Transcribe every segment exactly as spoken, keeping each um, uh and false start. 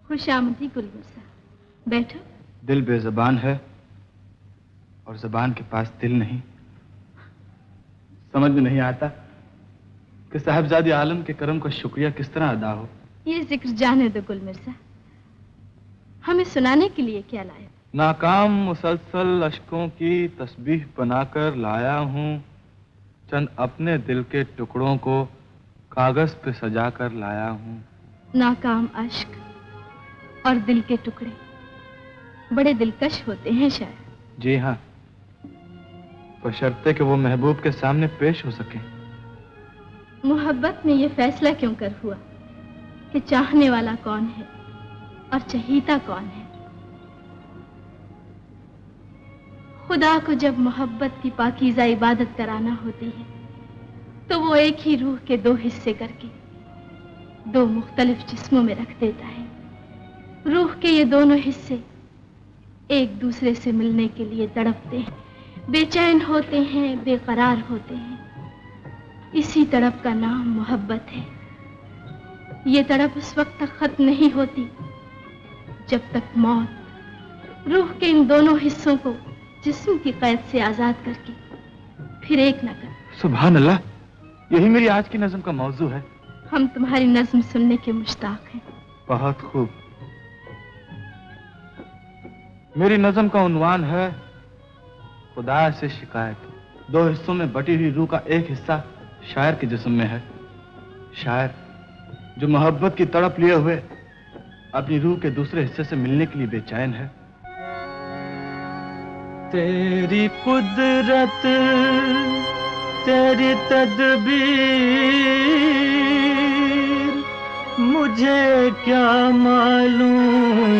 खुशामदी गुल मिर्जा, बैठो। दिल बेज़बान है और ज़बान के पास दिल नहीं। समझ में नहीं आता कि साहिबजादे आलम के करम का शुक्रिया किस तरह अदा हो। ये जिक्र जाने दो गुल मिर्जा, हमें सुनाने के लिए क्या लाए? नाकाम मुसलसल अश्कों की तस्बीह बनाकर लाया हूँ, चंद अपने दिल के टुकड़ों को कागज पे सजा कर लाया हूँ। नाकाम अश्क और दिल के टुकड़े बड़े दिलकश होते हैं शायद। जी हाँ, बशर्ते कि वो महबूब के सामने पेश हो सके। मोहब्बत में ये फैसला क्यों कर हुआ कि चाहने वाला कौन है और चहीता कौन है? खुदा को जब मोहब्बत की पाकीज़ा इबादत कराना होती है तो वो एक ही रूह के दो हिस्से करके दो मुख्तलिफ जिस्मों में रख देता है। रूह के ये दोनों हिस्से एक दूसरे से मिलने के लिए तड़पते हैं, बेचैन होते हैं, बेकरार होते हैं। इसी तड़प का नाम मोहब्बत है। ये तड़प उस वक्त तक खत्म नहीं होती जब तक मौत रूह के इन दोनों हिस्सों को जिस्म की कैद से आजाद करके फिर एक न कर। सुभान अल्लाह, यही मेरी आज की नज़्म का मौजू है। हम तुम्हारी नज़्म सुनने के मुश्ताक हैं। बहुत खूब। मेरी नज़्म का उन्वान है खुदा से शिकायत। दो हिस्सों में बटी हुई रूह का एक हिस्सा शायर के जिस्म में है। शायर जो मोहब्बत की तड़प लिए हुए अपनी रूह के दूसरे हिस्से से मिलने के लिए बेचैन है। तेरी कुदरत तेरी तदबीर मुझे क्या मालूम,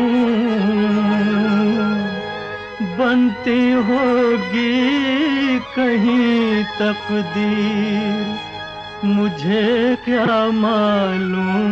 बनती होगी कहीं तकदीर मुझे क्या मालूम।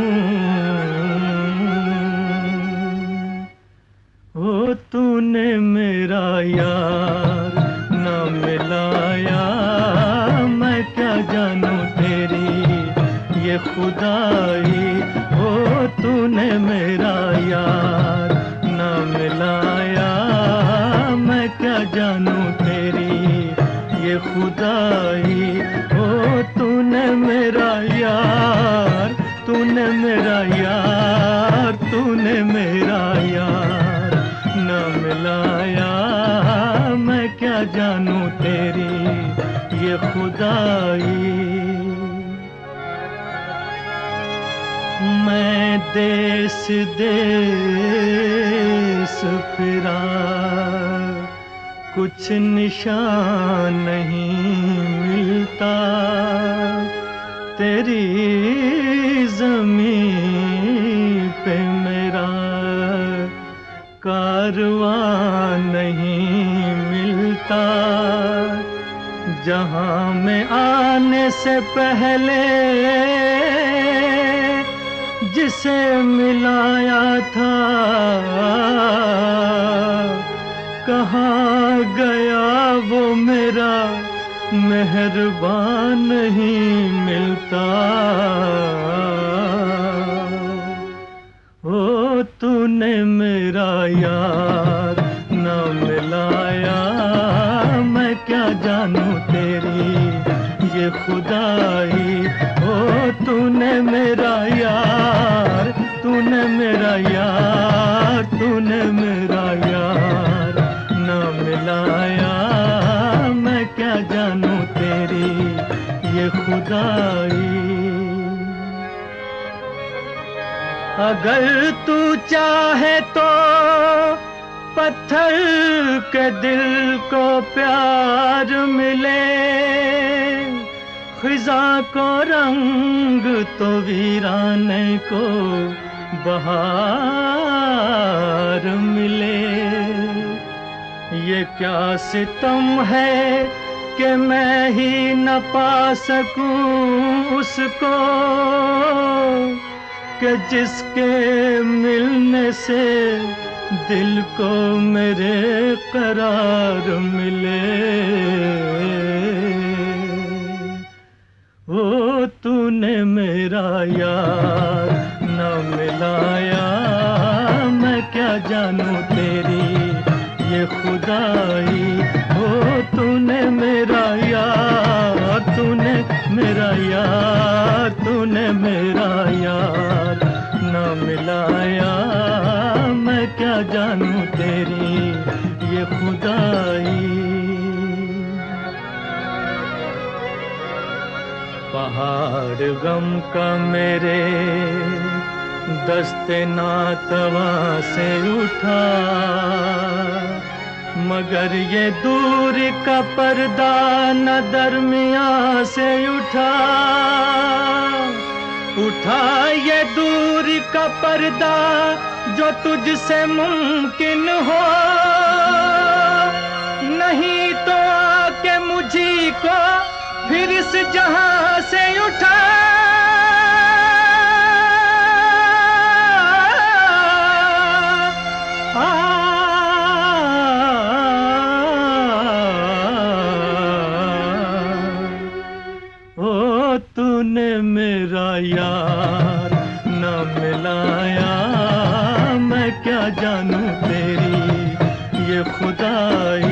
ओ तूने मेरा यार न मिलाया, मैं क्या जानूं तेरी ये खुदाई। ओ तूने मेरा यार न मिलाया, मैं क्या जानूं तेरी ये खुदाई। ओ तूने मेरा यार, तूने मेरा यार, तूने मेरा यार न मिलाया, मैं क्या जानूं तेरी ये खुदाई। मैं देश देश फिरा, कुछ निशान नहीं मिलता, तेरी ज़मीं पे मेरा कारवां नहीं मिलता। जहां में आने से पहले जिसे मिलाया था, कहाँ गया वो मेरा मेहरबान नहीं मिलता। ओ तूने मेरा यार न मिलाया, मैं क्या जानूं तेरी ये खुदाई। ओ तूने मेरा यार, तूने मेरा यार, तूने मेरा यार न मिलाया, मैं क्या जानूं तेरी ये खुदाई। अगर तू चाहे तो पत्थर के दिल को प्यार मिले, खिजा को रंग तो वीराने को बहार मिले। ये क्या सितम है कि मैं ही न पा सकूं उसको, कि जिसके मिलने से दिल को मेरे करार मिले। ओ तूने मेरा यार न मिलाया, मिलाया, मैं क्या जानूं तेरी ये खुदाई। पहाड़ गम का मेरे दस्ते नातवा से उठा, मगर ये दूर का पर्दा न दरमियां से उठा। उठा ये दूर का पर्दा जो तुझसे मुमकिन हो, नहीं तो आके मुझी को फिर इस जहां से उठा। ओ तूने मेरा यार न मिलाया, मैं क्या जानूं तेरी ये खुदाई।